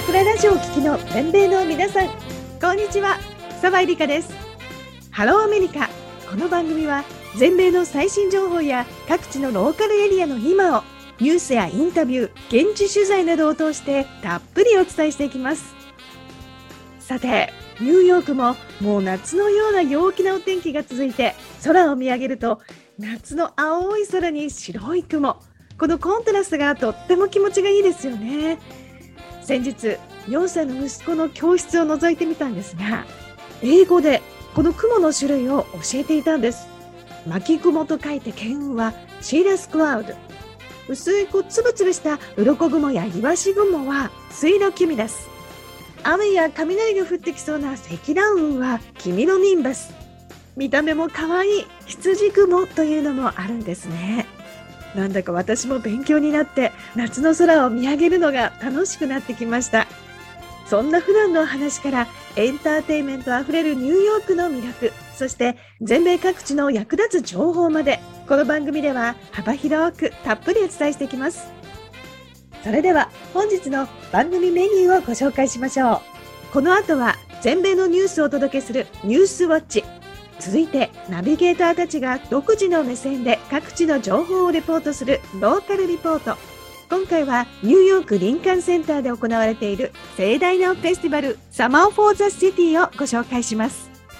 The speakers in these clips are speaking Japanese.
桜ラジオを聞きの全米の皆さん、こんにちは。澤井梨香です。ハローアメリカ。この番組は全米の最新情報や各地のローカルエリアの今をニュースやインタビュー、現地取材などを通してたっぷりお伝えしていきます。さて、ニューヨークももう夏のような陽気なお天気が続いて、空を見上げると夏の青い空に白い雲、このコントラストがとっても気持ちがいいですよね。先日4歳の息子の教室を覗いてみたんですが、英語でこの雲の種類を教えていたんです。巻雲と書いて巻雲はシーラスクラウド、薄いつぶつぶした鱗雲やイワシ雲は水路キュミダス、雨や雷が降ってきそうな積乱雲はキミロニンバス、見た目も可愛い羊雲というのもあるんですね。なんだか私も勉強になって夏の空を見上げるのが楽しくなってきました。そんな普段の話からエンターテインメントあふれるニューヨークの魅力、そして全米各地の役立つ情報まで、この番組では幅広くたっぷりお伝えしていきます。それでは本日の番組メニューをご紹介しましょう。この後は全米のニュースをお届けするニュースウォッチ。続いてナビゲーターたちが独自の目線で各地の情報をレポートするローカルリポート。今回はニューヨークリンカンセンターで行われている盛大なフェスティバルサマーフォーザシティをご紹介します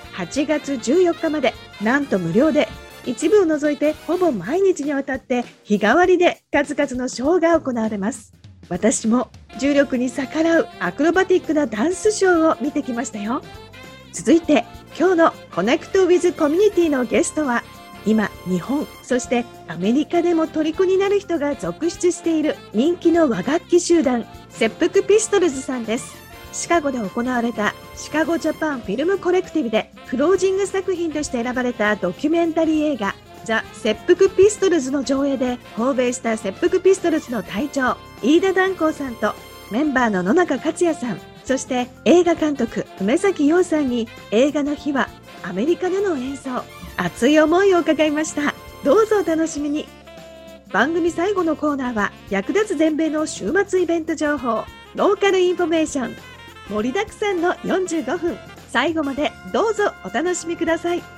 。8月14日までなんと無料で、一部を除いてほぼ毎日にわたって日替わりで数々のショーが行われます。私も重力に逆らうアクロバティックなダンスショーを見てきましたよ。続いて今日のコネクトウィズコミュニティのゲストは、今日本そしてアメリカでも虜になる人が続出している人気の和楽器集団切腹ピストルズさんです。シカゴで行われたシカゴジャパンフィルムコレクティブでクロージング作品として選ばれたドキュメンタリー映画ザ・切腹ピストルズの上映で訪米した切腹ピストルズの隊長飯田檀光さんとメンバーの野中克也さん、そして映画監督梅崎陽さんに映画の秘話、アメリカでの演奏、熱い思いを伺いました。どうぞお楽しみに。番組最後のコーナーは役立つ全米の週末イベント情報、ローカルインフォメーション、盛りだくさんの45分。最後までどうぞお楽しみください。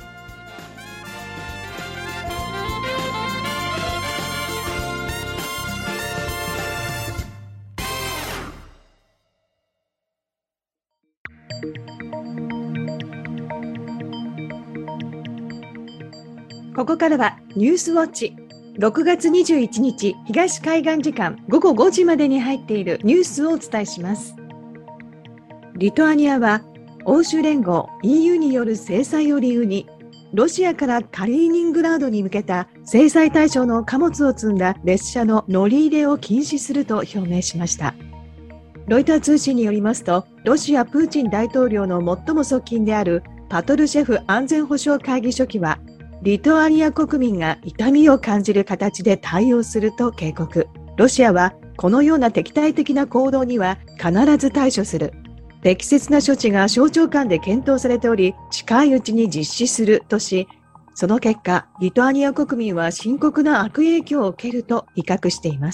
ここからはニュースウォッチ。6月21日東海岸時間午後5時までに入っているニュースをお伝えします。リトアニアは欧州連合 EU による制裁を理由にロシアからカリーニングラードに向けた制裁対象の貨物を積んだ列車の乗り入れを禁止すると表明しました。ロイター通信によりますと、ロシアプーチン大統領の最も側近であるパトルシェフ安全保障会議書記は、リトアニア国民が痛みを感じる形で対応すると警告。ロシアはこのような敵対的な行動には必ず対処する。適切な処置が省庁間で検討されており、近いうちに実施するとし、その結果、リトアニア国民は深刻な悪影響を受けると威嚇しています。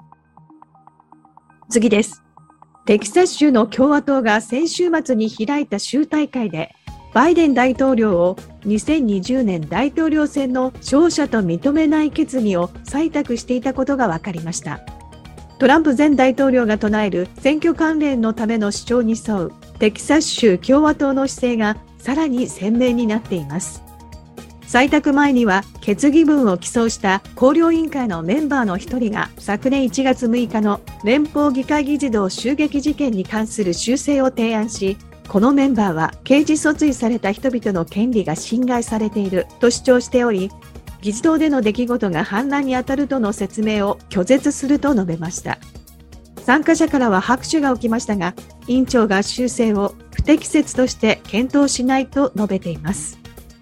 次です。テキサス州の共和党が先週末に開いた州大会で、バイデン大統領を2020年大統領選の勝者と認めない決議を採択していたことが分かりました。トランプ前大統領が唱える選挙関連のための主張に沿うテキサス州共和党の姿勢がさらに鮮明になっています。採択前には決議文を起草した公領委員会のメンバーの一人が昨年1月6日の連邦議会議事堂襲撃事件に関する修正を提案し、このメンバーは刑事訴追された人々の権利が侵害されていると主張しており、議事堂での出来事が反乱に当たるとの説明を拒絶すると述べました。参加者からは拍手が起きましたが、委員長が修正を不適切として検討しないと述べています。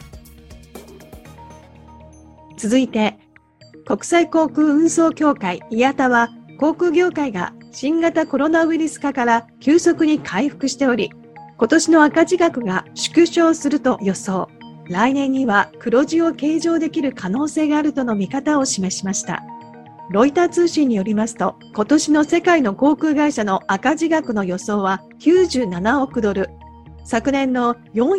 続いて、国際航空運送協会 IATA は、航空業界が新型コロナウイルス化から急速に回復しており、今年の赤字額が縮小すると予想。来年には黒字を計上できる可能性があるとの見方を示しました。 ロイター通信によりますと、今年の世界の航空会社の赤字額の予想は97億ドル。昨年の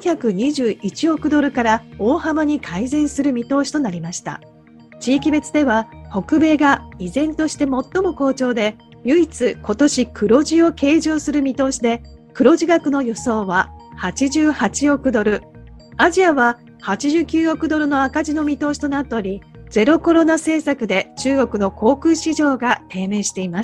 421億ドルから大幅に改善する見通しとなりました。地域別では北米が依然として最も好調で、唯一今年黒字を計上する見通しで、黒字額の予想は88億ドル。アジアは89億ドルの赤字の見通しとなっており、ゼロコロナ政策で中国の航空市場が低迷しています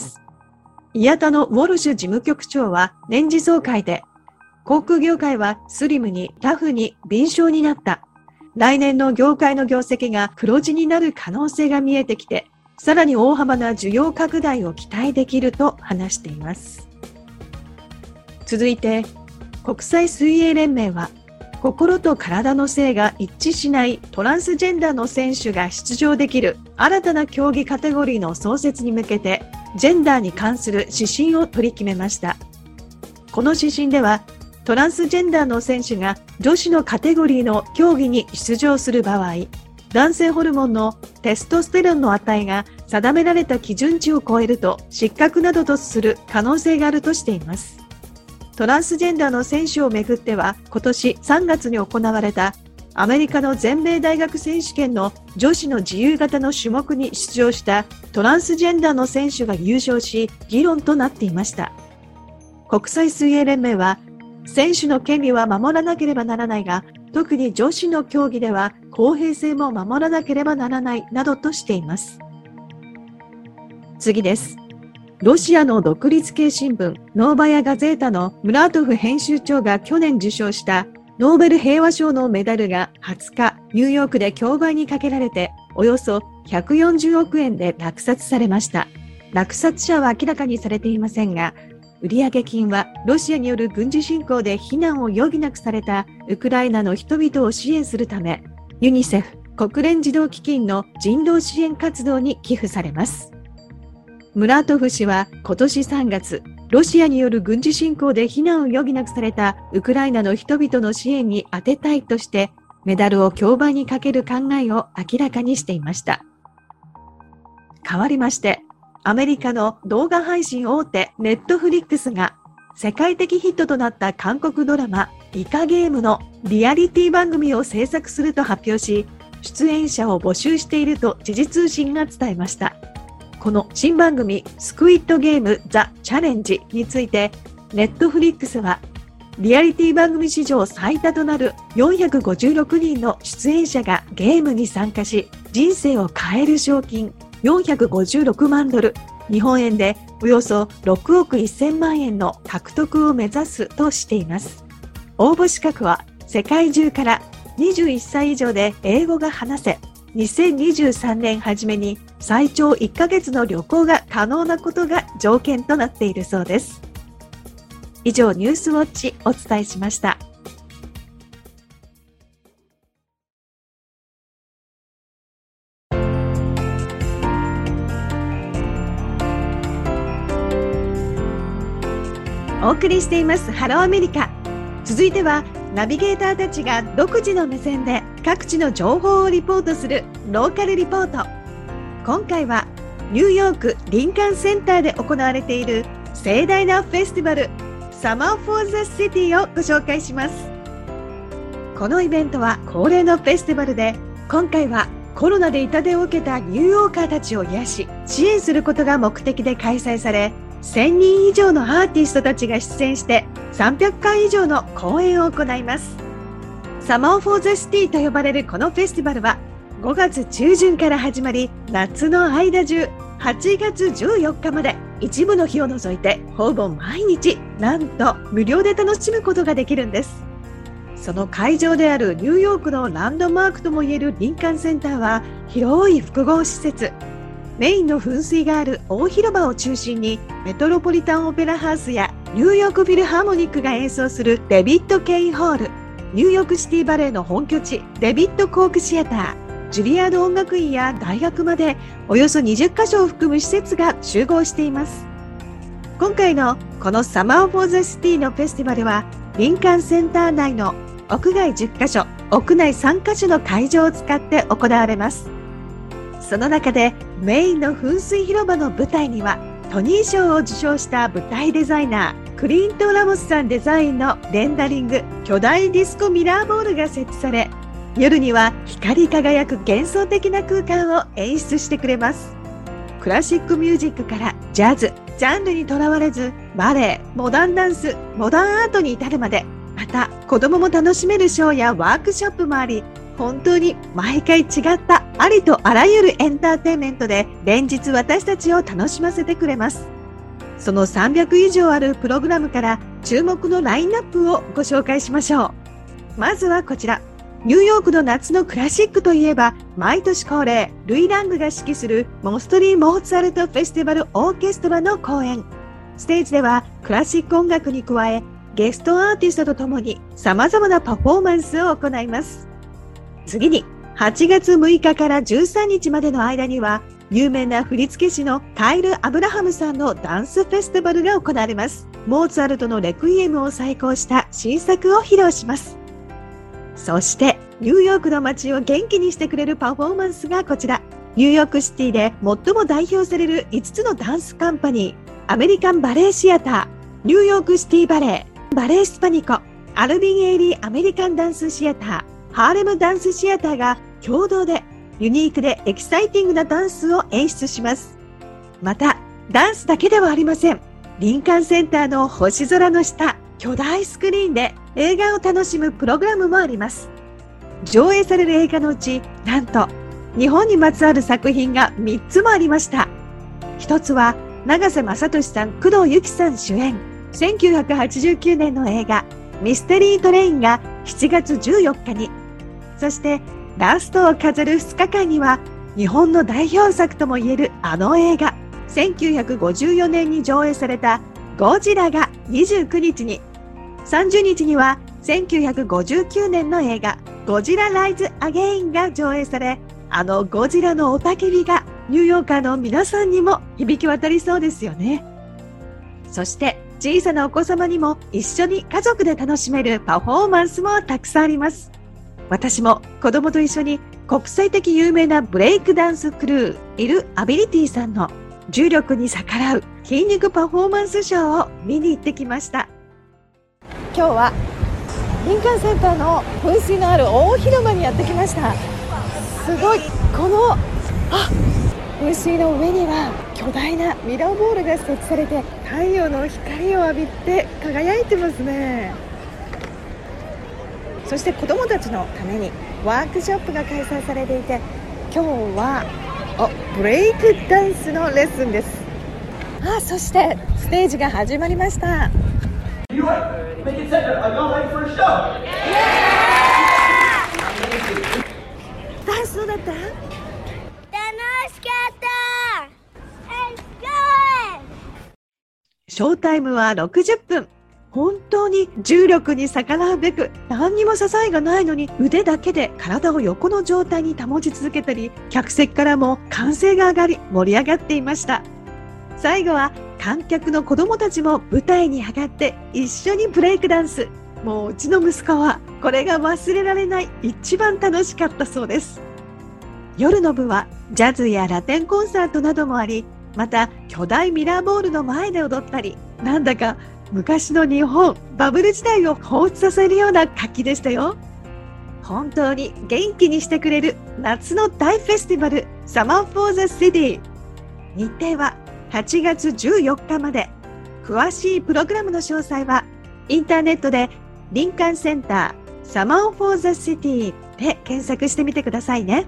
。IATAのウォルシュ事務局長は年次総会で、航空業界はスリムにタフに敏捷になった。来年の業界の業績が黒字になる可能性が見えてきて、さらに大幅な需要拡大を期待できると話しています。続いて、国際水泳連盟は、心と体の性が一致しないトランスジェンダーの選手が出場できる新たな競技カテゴリーの創設に向けて、ジェンダーに関する指針を取り決めました。この指針では、トランスジェンダーの選手が女子のカテゴリーの競技に出場する場合、男性ホルモンのテストステロンの値が定められた基準値を超えると失格などとする可能性があるとしています。トランスジェンダーの選手をめぐっては、今年3月に行われたアメリカの全米大学選手権の女子の自由形の種目に出場したトランスジェンダーの選手が優勝し、議論となっていました。国際水泳連盟は、選手の権利は守らなければならないが、特に女子の競技では公平性も守らなければならないなどとしています。次です。ロシアの独立系新聞ノーバヤ・ガゼータのムラートフ編集長が去年受賞したノーベル平和賞のメダルが20日ニューヨークで競売にかけられておよそ140億円で落札されました。落札者は明らかにされていませんが、売上金はロシアによる軍事侵攻で避難を余儀なくされたウクライナの人々を支援するため、ユニセフ国連児童基金の人道支援活動に寄付されます。ムラートフ氏は今年3月、ロシアによる軍事侵攻で避難を余儀なくされたウクライナの人々の支援に充てたいとして、メダルを競売にかける考えを明らかにしていました。変わりまして、アメリカの動画配信大手ネットフリックスが世界的ヒットとなった韓国ドラマイカゲームのリアリティ番組を制作すると発表し、出演者を募集していると時事通信が伝えました。この新番組スクイッドゲームザ・チャレンジについてネットフリックスはリアリティ番組史上最多となる456人の出演者がゲームに参加し、人生を変える賞金456万ドル、日本円でおよそ6億1000万円の獲得を目指すとしています。応募資格は世界中から21歳以上で英語が話せ、2023年初めに最長1ヶ月の旅行が可能なことが条件となっているそうです。以上、ニュースウォッチお伝えしました。お送りしていますハローアメリカ。続いてはナビゲーターたちが独自の目線で各地の情報をリポートするローカルリポート。今回はニューヨークリンカンセンターで行われている盛大なフェスティバルSummer for the City をご紹介します。このイベントは恒例のフェスティバルで、今回はコロナで痛手を受けたニューヨーカーたちを癒し支援することが目的で開催され、1000人以上のアーティストたちが出演して300回以上の公演を行います。Summer for the City と呼ばれるこのフェスティバルは5月中旬から始まり、夏の間中8月14日まで一部の日を除いてほぼ毎日なんと無料で楽しむことができるんです。その会場であるニューヨークのランドマークともいえるリンカンセンターは広い複合施設。メインの噴水がある大広場を中心にメトロポリタンオペラハウスやニューヨークフィルハーモニックが演奏するデビッド・ケイホール、ニューヨークシティバレーの本拠地デビッド・コークシアター、ジュリアード音楽院や大学までおよそ20カ所を含む施設が集合しています。今回のこのサマーフォーザシティのフェスティバルはリンカンセンター内の屋外10カ所、屋内3カ所の会場を使って行われます。 その中でメインの噴水広場の舞台にはトニー賞を受賞した舞台デザイナークリント・ラモスさんデザインのレンダリング巨大ディスコミラーボールが設置され、夜には光り輝く幻想的な空間を演出してくれます。クラシックミュージックからジャズ、ジャンルにとらわれずバレエ、モダンダンス、モダンアートに至るまで、また子供も楽しめるショーやワークショップもあり、本当に毎回違ったありとあらゆるエンターテインメントで連日私たちを楽しませてくれます。その300以上あるプログラムから注目のラインナップをご紹介しましょう。まずはこちら。ニューヨークの夏のクラシックといえば、毎年恒例、ルイ・ラングが指揮するモストリー・モーツァルト・フェスティバル・オーケストラの公演。ステージではクラシック音楽に加え、ゲストアーティストとともに様々なパフォーマンスを行います。次に、8月6日から13日までの間には、有名な振付師のカイル・アブラハムさんのダンスフェスティバルが行われます。モーツァルトのレクイエムを再考した新作を披露します。そして、ニューヨークの街を元気にしてくれるパフォーマンスがこちら。ニューヨークシティで最も代表される5つのダンスカンパニー、アメリカンバレエシアター、ニューヨークシティバレエ、バレエスパニコ、アルビン・エイリー・アメリカンダンスシアター、ハーレムダンスシアターが共同でユニークでエキサイティングなダンスを演出します。また、ダンスだけではありません。リンカンセンターの星空の下、巨大スクリーンで映画を楽しむプログラムもあります。上映される映画のうち、なんと日本にまつわる作品が3つもありました。一つは永瀬正敏さん、工藤由紀さん主演、1989年の映画ミステリートレインが7月14日に、そしてラストを飾る2日間には日本の代表作ともいえるあの映画、1954年に上映されたゴジラが29日に、30日には1959年の映画ゴジラライズアゲインが上映され、あのゴジラの雄たけびがニューヨーカーの皆さんにも響き渡りそうですよね。そして小さなお子様にも一緒に家族で楽しめるパフォーマンスもたくさんあります。私も子供と一緒に国際的有名なブレイクダンスクルーイル・アビリティさんの重力に逆らう筋肉パフォーマンスショーを見に行ってきました。今日はリンカンセンターの噴水のある大広場にやってきました。すごい、この噴水の上には巨大なミラーボールが設置されて、太陽の光を浴びて輝いてますね。そして子どもたちのためにワークショップが開催されていて、今日はブレイクダンスのレッスンです。そしてステージが始まりました。ダンスどうだった？ 楽しかった。 ショータイムは60分。本当に重力に逆らうべく何にも支えがないのに腕だけで体を横の状態に保ち続けたり、客席からも歓声が上がり盛り上がっていました。最後は観客の子供たちも舞台に上がって一緒にブレイクダンス。もううちの息子はこれが忘れられない一番楽しかったそうです。夜の部はジャズやラテンコンサートなどもあり、また巨大ミラーボールの前で踊ったり、なんだか昔の日本バブル時代を彷彿させるような活気でしたよ。本当に元気にしてくれる夏の大フェスティバルサマーフォーザシティ。日程は8月14日まで。詳しいプログラムの詳細はインターネットでリンカンセンターサマーフォーザシティで検索してみてくださいね。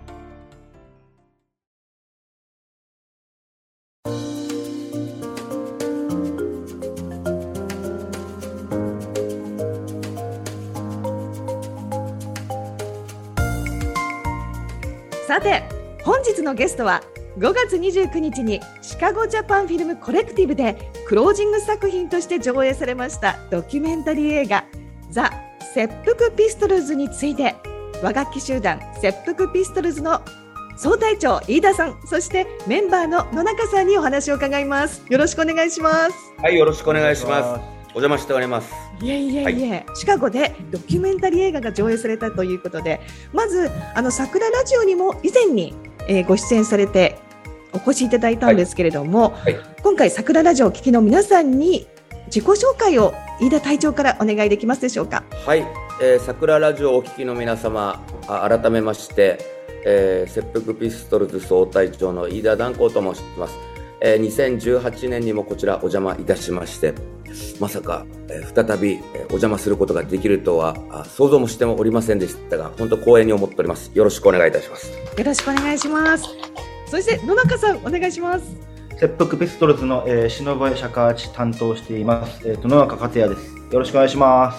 さて、本日のゲストは5月29日にシカゴジャパンフィルムコレクティブでクロージング作品として上映されましたドキュメンタリー映画ザ・切腹ピストルズについて、和楽器集団切腹ピストルズの総隊長飯田さん、そしてメンバーの野中さんにお話を伺います。よろしくお願いします。 はい、よろしくお願いします。お邪魔しております。 いえ、シカゴでドキュメンタリー映画が上映されたということで、まず桜ラジオにも以前にご出演されてお越しいただいたんですけれども、今回桜ラジオをお聞きの皆さんに自己紹介を飯田隊長からお願いできますでしょうか。 はい、桜ラジオをお聞きの皆様、改めまして、切腹ピストルズ総隊長の飯田團光と申します。2018年にもこちらお邪魔いたしまして、まさか、再び、お邪魔することができるとは想像もしておりませんでしたが、本当光栄に思っております。よろしくお願いいたします。 よろしくお願いします。そして野中さん、お願いします。 切腹ピストルズの、篠笛尺八担当しています、野中克也です。よろしくお願いします。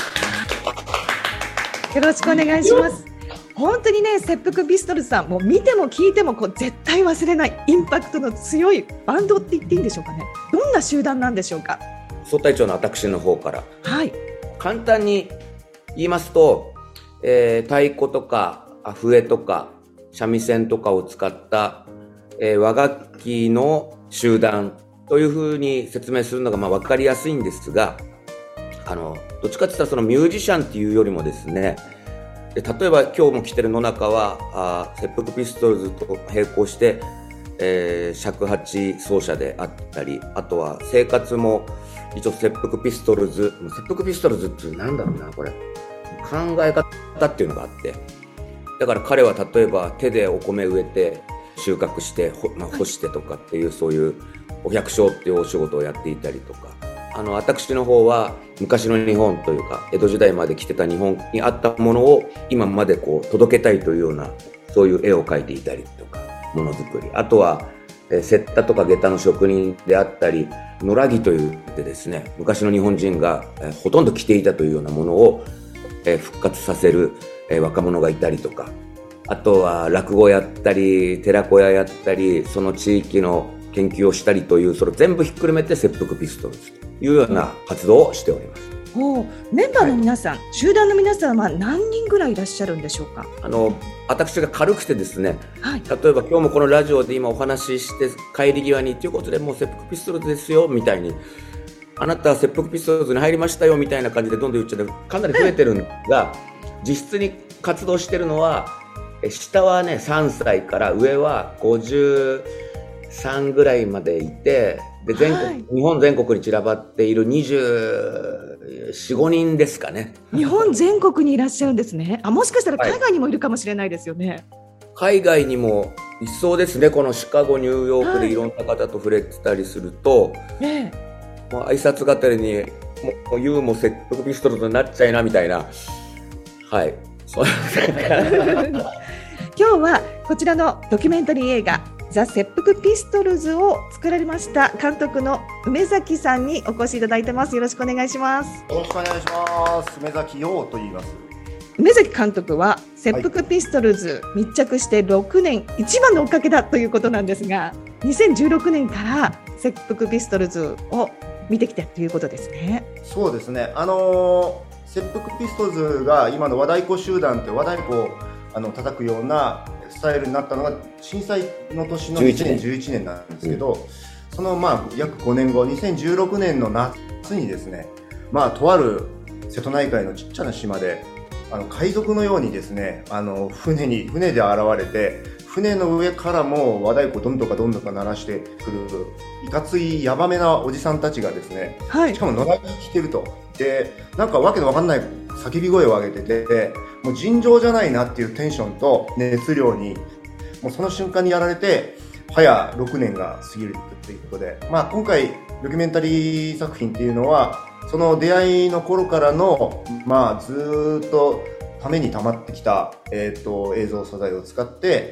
よろしくお願いします。本当にね、切腹ピストルズさん、もう見ても聞いても絶対忘れないインパクトの強いバンドって言っていいんでしょうかね。どんな集団なんでしょうか。 総隊長の私の方から、 はい、簡単に言いますと、太鼓とか笛とか三味線とかを使った、和楽器の集団というふうに説明するのが分かりやすいんですが、どっちかといったらそのミュージシャンっていうよりもですね、例えば今日も来てる野中は切腹ピストルズと並行して、尺八奏者であったり、あとは生活も一応切腹ピストルズってなんだろうな、これ考え方っていうのがあって、だから彼は例えば手でお米植えて収穫して干してとかっていう、そういうお百姓っていうお仕事をやっていたりとか、私の方は昔の日本というか江戸時代まで来てた日本にあったものを今まで届けたいというような、そういう絵を描いていたりとか、ものづくり、あとは雪駄とか下駄の職人であったり、野良着といってですね、昔の日本人がほとんど着ていたというようなものを復活させる若者がいたりとか、あとは落語やったり寺子屋やったり、その地域の研究をしたりという、それ全部ひっくるめて切腹ピストルズというような活動をしております。 メンバーの皆さん、集団の皆さんは何人ぐらいいらっしゃるんでしょうか。 私が軽くてですね、例えば今日もこのラジオで今お話しして帰り際にということで、もう切腹ピストルズですよみたいに、あなたは切腹ピストルズに入りましたよみたいな感じでどんどん言っちゃってかなり増えてるんですが、実質に活動してるのは下はね3歳から上は53ぐらいまでいて、で日本全国に散らばっている24、5人ですかね。 日本全国にいらっしゃるんですね。もしかしたら海外にもいるかもしれないですよね。 海外にもいそうですね。このシカゴ、ニューヨークでいろんな方と触れてたりすると、もう挨拶がてらにもう言うも切腹ピストルズになっちゃいなみたいな。はい。 今日はこちらのドキュメンタリー映画ザ・切腹ピストルズを作られました監督の梅崎さんにお越しいただいてます。よろしくお願いします。 よろしくお願いします。梅崎陽と言います。 梅崎監督は切腹ピストルズ密着して6年、一番の追っかけだということなんですが、2016年から切腹ピストルズを見てきたということですね。 そうですね。切腹ピストルズが今の和太鼓集団って和太鼓を叩くようなスタイルになったのが震災の年の2011年なんですけど、その約5年後2016年の夏にですね、とある瀬戸内海のちっちゃな島で海賊のようにですね、船で現れて、船の上からも和太鼓どんどか鳴らしてくるいかついヤバめなおじさんたちがですね、しかも野良着着てると、でなんかわけのわかんない叫び声を上げてて、もう尋常じゃないなっていうテンションと熱量にもうその瞬間にやられて、早6年が過ぎるということで、今回ドキュメンタリー作品っていうのはその出会いの頃からのずっとために溜まってきた、映像素材を使って、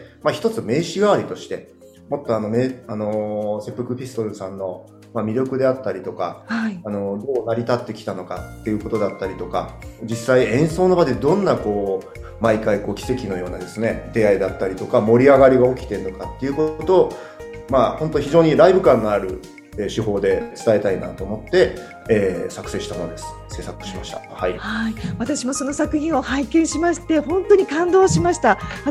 一つ名刺代わりとしてもっと切腹ピストルさんの魅力であったりとか、どう成り立ってきたのかっていうことだったりとか、実際演奏の場でどんな毎回奇跡のようなですね出会いだったりとか盛り上がりが起きてるのかっていうことを本当非常にライブ感のある手法で伝えたいなと思って、作成したものです。制作しました。 私もその作品を拝見しまして本当に感動しました。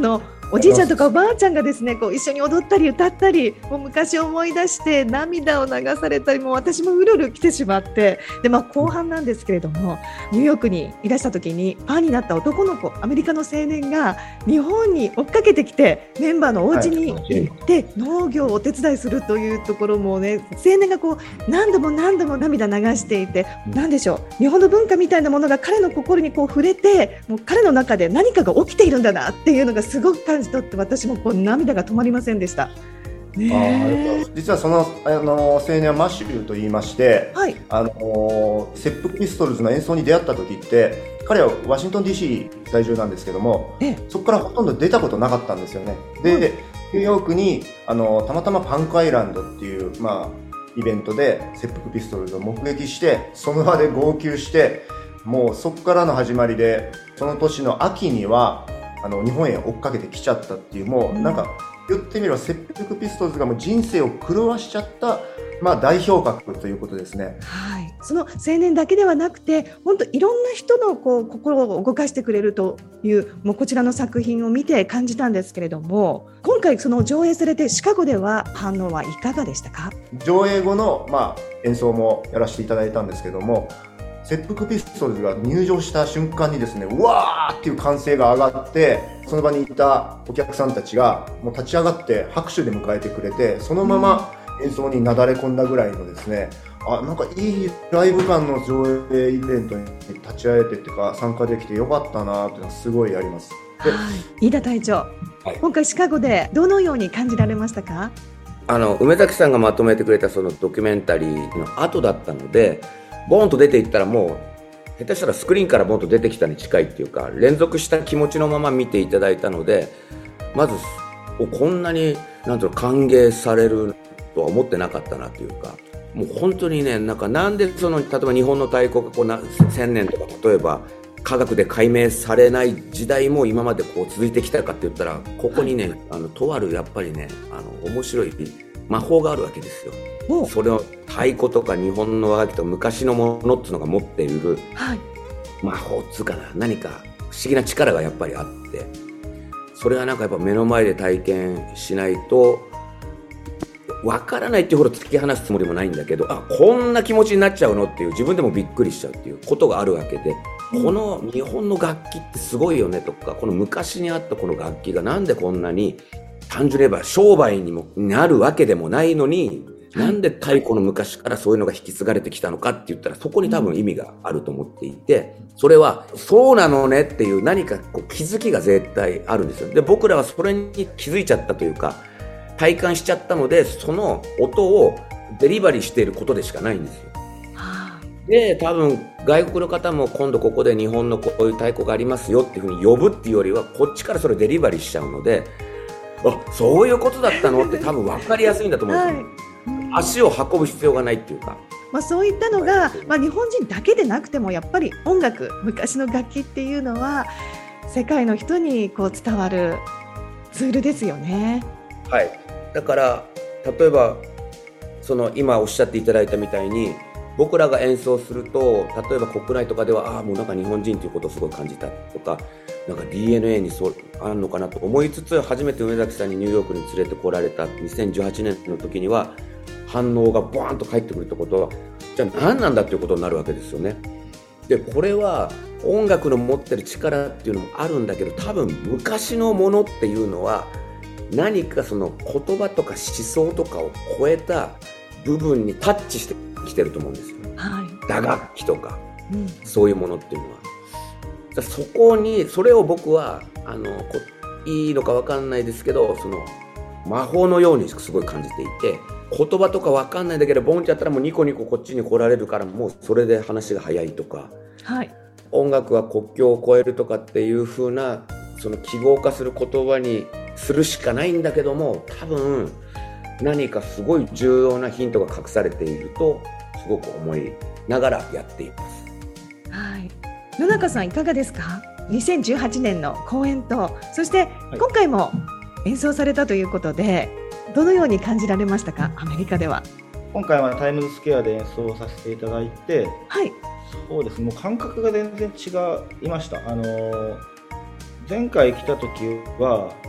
おじいちゃんとかおばあちゃんがですねこう一緒に踊ったり歌ったりもう昔を思い出して涙を流されたりもう私もうるうる来てしまってで、後半なんですけれどもニューヨークにいらした時にファンになった男の子アメリカの青年が日本に追っかけてきてメンバーのお家に行って農業をお手伝いするというところもね青年がこう何度も何度も涙流していて何でしょう日本の文化みたいなものが彼の心にこう触れてもう彼の中で何かが起きているんだなっていうのがすごく感じ取って私もこう涙が止まりませんでした。 実はその、青年はマシューと言いまして、 はい、 切腹ピストルズの演奏に出会った時って彼はワシントン DC 在住なんですけどもそこからほとんど出たことなかったんですよね。で、ニューヨークにたまたまパンクアイランドっていう、イベントで切腹ピストルズを目撃してその場で号泣してもうそこからの始まりでその年の秋には日本へ追っかけてきちゃったっていうもうなんか言ってみれば切腹ピストルズがもう人生を狂わしちゃった、代表格ということですね。 はい、その青年だけではなくて本当いろんな人のこう心を動かしてくれるというもうこちらの作品を見て感じたんですけれども今回その上映されてシカゴでは反応はいかがでしたか？ 上映後の、演奏もやらせていただいたんですけども切腹ピストルズが入場した瞬間にですねうわーっていう歓声が上がってその場にいたお客さんたちがもう立ち上がって拍手で迎えてくれてそのまま演奏になだれ込んだぐらいのですねなんかいいライブ感の上映イベントに立ち会えてっていうか参加できてよかったなっていうのはすごいあります。 飯田隊長、今回シカゴでどのように感じられましたか？ 梅崎さんがまとめてくれたそのドキュメンタリーの後だったのでボーンと出ていったらもう下手したらスクリーンからボーンと出てきたに近いっていうか連続した気持ちのまま見ていただいたのでまずこんなになんていうの歓迎されるとは思ってなかったなっていうかもう本当にねなんで例えば日本の太鼓がこう1000年とか例えば科学で解明されない時代も今までこう続いてきたかって言ったらここにねとあるやっぱりね面白い魔法があるわけですよ。それを太鼓とか日本の和楽器と昔のものっていうのが持っている魔法っつうかな何か不思議な力がやっぱりあってそれはなんかやっぱ目の前で体験しないと分からないっていうほど突き放すつもりもないんだけどこんな気持ちになっちゃうのっていう自分でもびっくりしちゃうっていうことがあるわけでこの日本の楽器ってすごいよねとかこの昔にあったこの楽器がなんでこんなに単純に言えば商売にもなるわけでもないのになんで太鼓の昔からそういうのが引き継がれてきたのかって言ったらそこに多分意味があると思っていてそれはそうなのねっていう何かこう気づきが絶対あるんですよ。で僕らはそれに気づいちゃったというか体感しちゃったのでその音をデリバリーしていることでしかないんですよ。で多分外国の方も今度ここで日本のこういう太鼓がありますよっていうふうに呼ぶっていうよりはこっちからそれをデリバリーしちゃうのでそういうことだったのって多分分かりやすいんだと思うんですよ。足を運ぶ必要がないっていうか、 そういったのが、日本人だけでなくてもやっぱり音楽昔の楽器っていうのは世界の人にこう伝わるツールですよね。 はい、だから例えばその今おっしゃっていただいたみたいに僕らが演奏すると例えば国内とかではもうなんか日本人ということをすごい感じたとかなんか DNA にそうあるのかなと思いつつ初めて梅崎さんにニューヨークに連れてこられた2018年の時には反応がボーンと返ってくるってことはじゃあ何なんだっていうことになるわけですよね。でこれは音楽の持ってる力っていうのもあるんだけど多分昔のものっていうのは何かその言葉とか思想とかを超えた部分にタッチしてきてると思うんですよ、打楽器とか、そういうものっていうのはそこにそれを僕はいいのか分かんないですけどその魔法のようにすごい感じていて言葉とか分かんないんだけどボンってやったらもうニコニコこっちに来られるからもうそれで話が早いとか、音楽は国境を越えるとかっていう風なその記号化する言葉にするしかないんだけども多分何かすごい重要なヒントが隠されているとすごく思いながらやっています。 野中さんいかがですか？2018年の公演とそして今回も演奏されたということで、どのように感じられましたか？アメリカでは今回はタイムズスクエアで演奏させていただいて、そうですね、もう感覚が全然違いました。前回来た時はち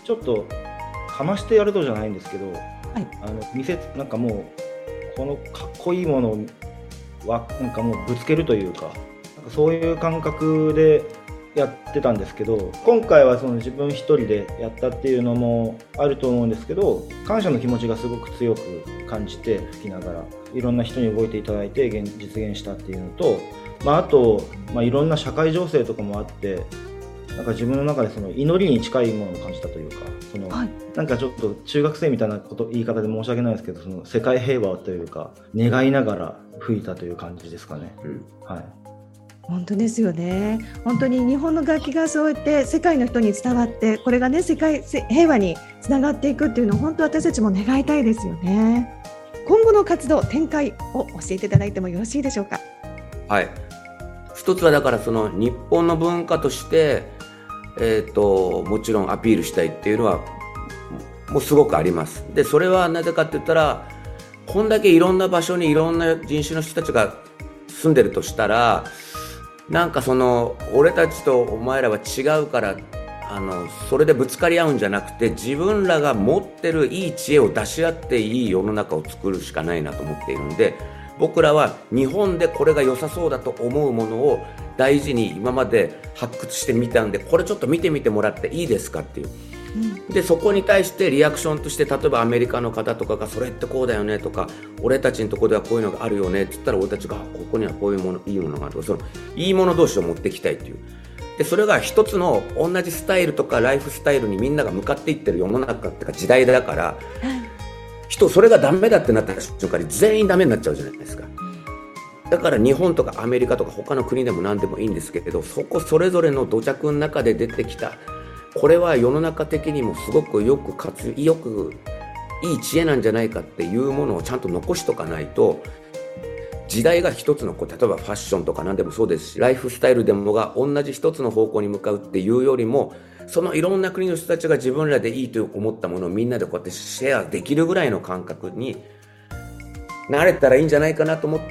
ちょっとかましてやるとじゃないんですけど、なんかもうこのかっこいいものはなんかもうぶつけるというか、なんかそういう感覚でやってたんですけど、今回はその自分一人でやったっていうのもあると思うんですけど、感謝の気持ちがすごく強く感じて吹きながらいろんな人に動いていただいて実現したっていうのと、あと、いろんな社会情勢とかもあって、なんか自分の中でその祈りに近いものを感じたというか、なんかちょっと中学生みたいな言い方で申し訳ないですけど、その世界平和というか願いながら吹いたという感じですかね。 本当ですよね。本当に日本の楽器がそうやって世界の人に伝わって、これがね世界平和につながっていくっていうのを本当私たちも願いたいですよね。今後の活動展開を教えていただいてもよろしいでしょうか。 はい。一つはだからその日本の文化として、もちろんアピールしたいっていうのはもうすごくあります。でそれはなぜかって言ったら、こんだけいろんな場所にいろんな人種の人たちが住んでるとしたら、なんかその俺たちとお前らは違うからそれでぶつかり合うんじゃなくて、自分らが持ってるいい知恵を出し合っていい世の中を作るしかないなと思っているんで、僕らは日本でこれが良さそうだと思うものを大事に今まで発掘してみたんで、これちょっと見てみてもらっていいですかっていう、でそこに対してリアクションとして、例えばアメリカの方とかがそれってこうだよねとか、俺たちのところではこういうのがあるよねって言ったら、俺たちがここにはこういうものいいものがあるとか、そのいいもの同士を持っていきたいっていう。でそれが一つの同じスタイルとかライフスタイルにみんなが向かっていってる世の中っていうか時代だから、それがダメだってなった瞬間に全員ダメになっちゃうじゃないですか。だから日本とかアメリカとか他の国でも何でもいいんですけれど、それぞれの土着の中で出てきた、これは世の中的にもすごくよくいい知恵なんじゃないかっていうものをちゃんと残しとかないと、時代が一つの例えばファッションとか何でもそうですし、ライフスタイルでもが同じ一つの方向に向かうっていうよりも、そのいろんな国の人たちが自分らでいいと思ったものをみんなでこうやってシェアできるぐらいの感覚になれたらいいんじゃないかなと思って、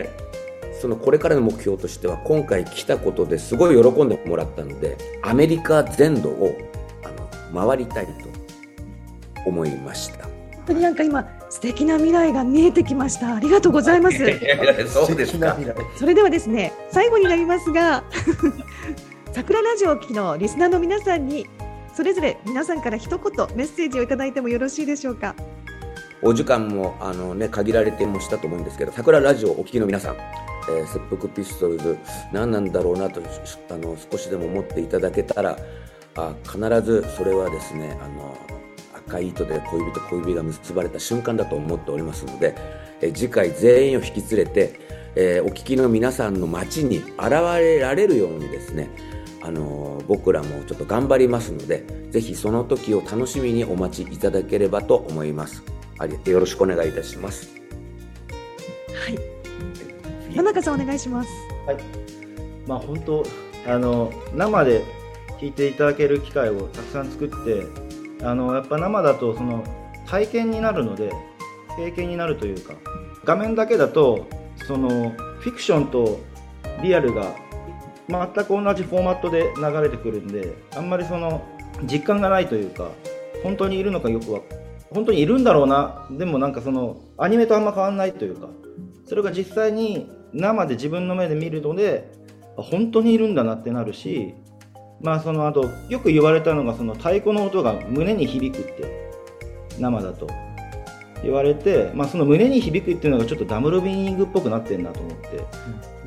これからの目標としては、今回来たことですごい喜んでもらったので、アメリカ全土を回りたいと思いました。 本当になんか今素敵な未来が見えてきました。ありがとうございます。 そうですか。 それではですね、最後になりますが桜ラジオを聴きのリスナーの皆さんに、それぞれ皆さんから一言メッセージをいただいてもよろしいでしょうか。 お時間も限られてもしたと思うんですけど、桜ラジオをお聞きの皆さん、切腹ピストルズ何なんだろうなと少しでも思っていただけたら、必ずそれはですね、赤い糸で小指が結ばれた瞬間だと思っておりますので、次回全員を引き連れて、お聞きの皆さんの街に現れられるようにですね、僕らもちょっと頑張りますので、ぜひその時を楽しみにお待ちいただければと思います。よろしくお願いいたします。 はい、野中さんお願いします。 はい、本当生で聞いていただける機会をたくさん作って、やっぱ生だとその体験になるので、経験になるというか、画面だけだとそのフィクションとリアルが全く同じフォーマットで流れてくるんで、あんまりその実感がないというか、本当にいるのか本当にいるんだろうな、でもなんかそのアニメとあんま変わんないというか、それが実際に生で自分の目で見るので本当にいるんだなってなるし、あとよく言われたのが、その太鼓の音が胸に響くって生だと言われて、その胸に響くっていうのがちょっとダブルミーニングっぽくなってるなと思って、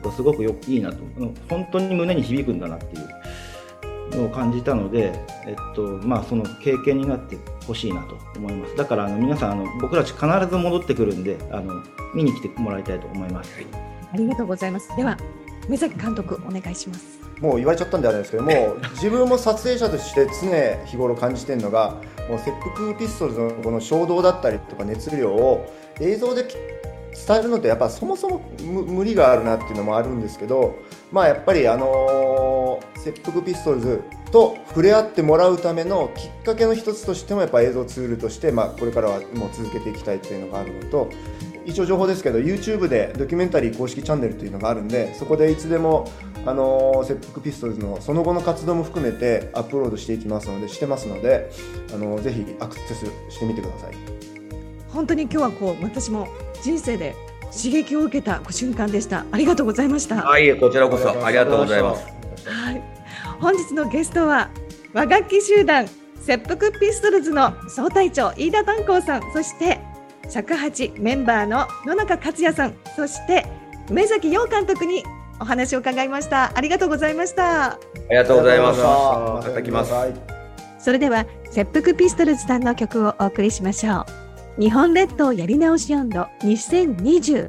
すごくいいなと、本当に胸に響くんだなっていうのを感じたので、その経験になってほしいなと思います。だから皆さん僕たち必ず戻ってくるんで、見に来てもらいたいと思います。 ありがとうございます。では目崎監督お願いします。 もう言われちゃったんであれですけども、自分も撮影者として常日頃感じてるのが、もう切腹ピストルズのこの衝動だったりとか熱量を映像で伝えるのってやっぱそもそも無理があるなっていうのもあるんですけど、やっぱり切腹ピストルズと触れ合ってもらうためのきっかけの一つとしても、やっぱ映像ツールとして、これからはもう続けていきたいっていうのがあるのと、 一応情報ですけど YouTube でドキュメンタリー公式チャンネルというのがあるんで、そこでいつでも切腹ピストルズのその後の活動も含めてアップロードしてますので、ぜひアクセスしてみてください。 本当に今日は私も人生で刺激を受けた瞬間でした。ありがとうございました。 はい、こちらこそありがとうございます。 はい、本日のゲストは和楽器集団切腹ピストルズの総隊長飯田炭光さん、そして尺八メンバーの野中克也さん、そして梅崎陽監督にお話を伺いました。ありがとうございました。 ありがとうございました。また来ます。 それでは切腹ピストルズさんの曲をお送りしましょう。日本列島やり直し音頭2020。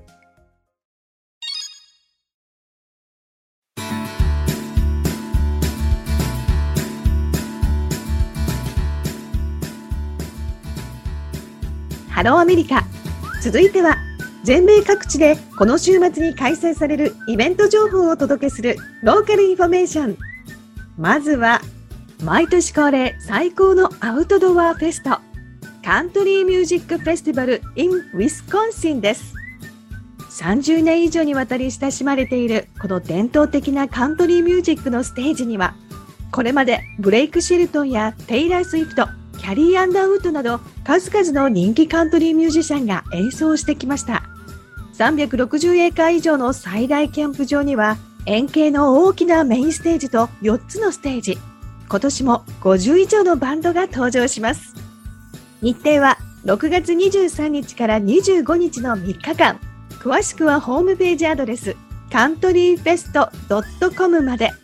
ハローアメリカ。続いては全米各地でこの週末に開催されるイベント情報をお届けするローカルインフォメーション。まずは毎年恒例最高のアウトドアフェスト、カントリーミュージックフェスティバル in ウィスコンシンです。30年以上にわたり親しまれているこの伝統的なカントリーミュージックのステージには、これまでブレイク・シェルトンやテイラー・スウィフト、キャリー・アンダーウッドなど数々の人気カントリーミュージシャンが演奏してきました。360エーカー以上の最大キャンプ場には円形の大きなメインステージと4つのステージ、今年も50以上のバンドが登場します。日程は6月23日から25日の3日間。詳しくはホームページアドレス countryfest.com まで。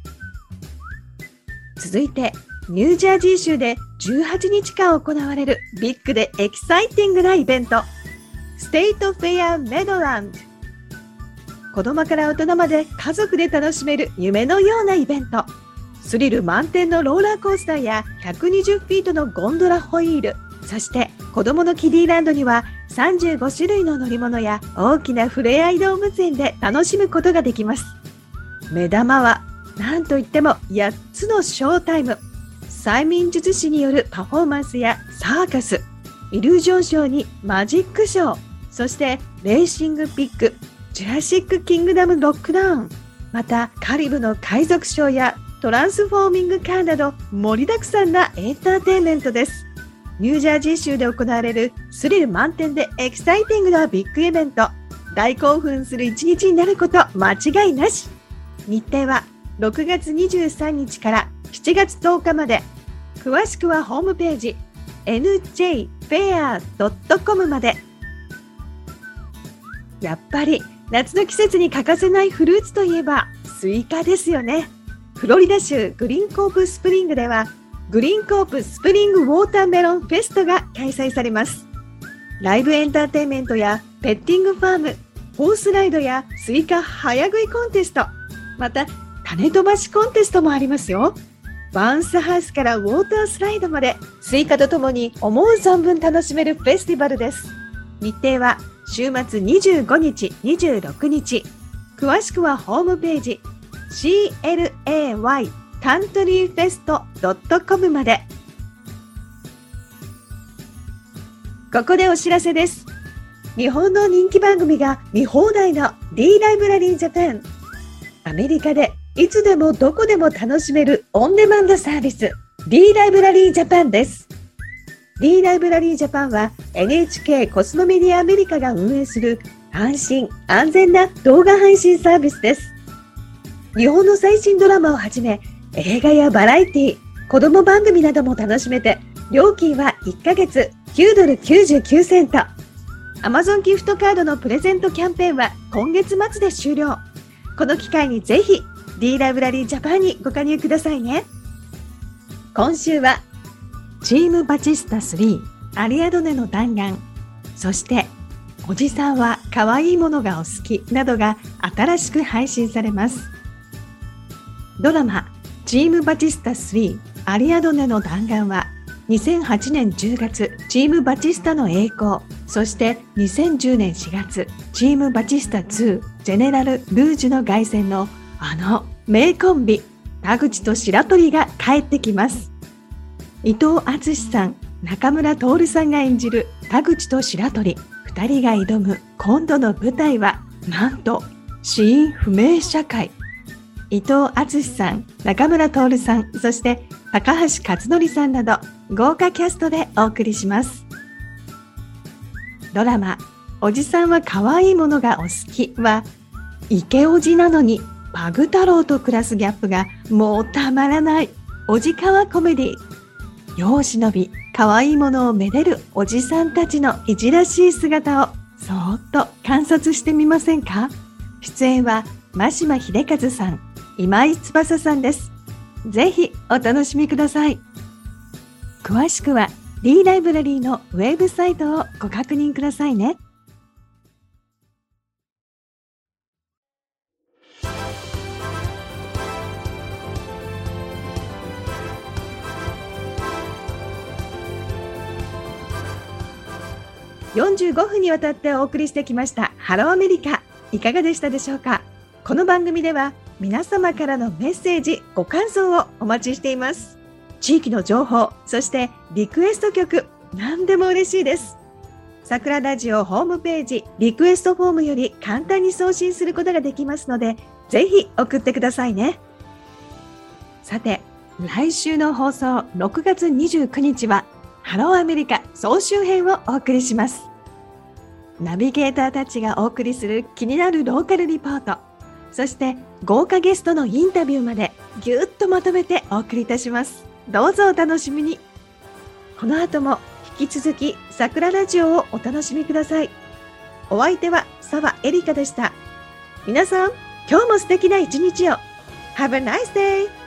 続いてニュージャージー州で18日間行われるビッグでエキサイティングなイベント、ステートフェアメドランド。子供から大人まで家族で楽しめる夢のようなイベント。スリル満点のローラーコースターや120フィートのゴンドラホイール、そして子供のキディランドには35種類の乗り物や大きなふれあい動物園で楽しむことができます。目玉は何といっても8つのショータイム。催眠術師によるパフォーマンスやサーカス、イリュージョンショーにマジックショー、そしてレーシングピッグ、ジュラシックキングダムロックダウン、またカリブの海賊ショーやトランスフォーミングカーなど盛りだくさんなエンターテインメントです。ニュージャージー州で行われるスリル満点でエキサイティングなビッグイベント、大興奮する一日になること間違いなし。日程は6月23日から7月10日まで。詳しくはホームページ njfair.com まで。やっぱり夏の季節に欠かせないフルーツといえばスイカですよね。フロリダ州グリーンコープスプリングではグリーンコープスプリングウォーターメロンフェストが開催されます。ライブエンターテインメントやペッティングファーム、ホースライドやスイカ早食いコンテスト、また種飛ばしコンテストもありますよ。バウンスハウスからウォータースライドまでスイカとともに思う存分楽しめるフェスティバルです。日程は週末25日、26日。詳しくはホームページ claycountryfest.com まで。ここでお知らせです。日本の人気番組が見放題の D ライブラリージャパン。アメリカでいつでもどこでも楽しめるオンデマンドサービス D ライブラリージャパンです。D ライブラリージャパンは NHK コスモメディアアメリカが運営する安心安全な動画配信サービスです。日本の最新ドラマをはじめ映画やバラエティ、子供番組なども楽しめて、料金は1ヶ月$9.99。Amazon ギフトカードのプレゼントキャンペーンは今月末で終了。この機会にぜひ D ライブラリージャパンにご加入くださいね。今週はチームバチスタ3アリアドネの弾丸、そしておじさんは可愛いものがお好きなどが新しく配信されます。ドラマチームバチスタ3アリアドネの弾丸は2008年10月チームバチスタの栄光、そして2010年4月チームバチスタ2ジェネラル・ルージュの凱旋のあの名コンビ田口と白鳥が帰ってきます。伊藤淳史さん、中村徹さんが演じる田口と白鳥、 2人が挑む今度の舞台は、なんと死因不明社会。伊藤淳さん、中村徹さん、そして高橋克典さんなど豪華キャストでお送りします。ドラマおじさんは可愛いものがお好きは、イケおじなのにパグ太郎と暮らすギャップがもうたまらないおじかわコメディ。世を忍び可愛いものをめでるおじさんたちのいじらしい姿をそーっと観察してみませんか。出演は真島秀和さん、今井翼さんです。ぜひお楽しみください。詳しくは D ライブラリーのウェブサイトをご確認くださいね。45分にわたってお送りしてきましたハローアメリカ、いかがでしたでしょうか。この番組では皆様からのメッセージ、ご感想をお待ちしています。地域の情報、そしてリクエスト曲、何でも嬉しいです。桜ラジオホームページリクエストフォームより簡単に送信することができますので、ぜひ送ってくださいね。さて、来週の放送6月29日はハローアメリカ総集編をお送りします。ナビゲーターたちがお送りする気になるローカルリポート、そして豪華ゲストのインタビューまでぎゅっとまとめてお送りいたします。どうぞお楽しみに。この後も引き続き桜ラジオをお楽しみください。お相手は澤エリカでした。皆さん、今日も素敵な一日を。Have a nice day!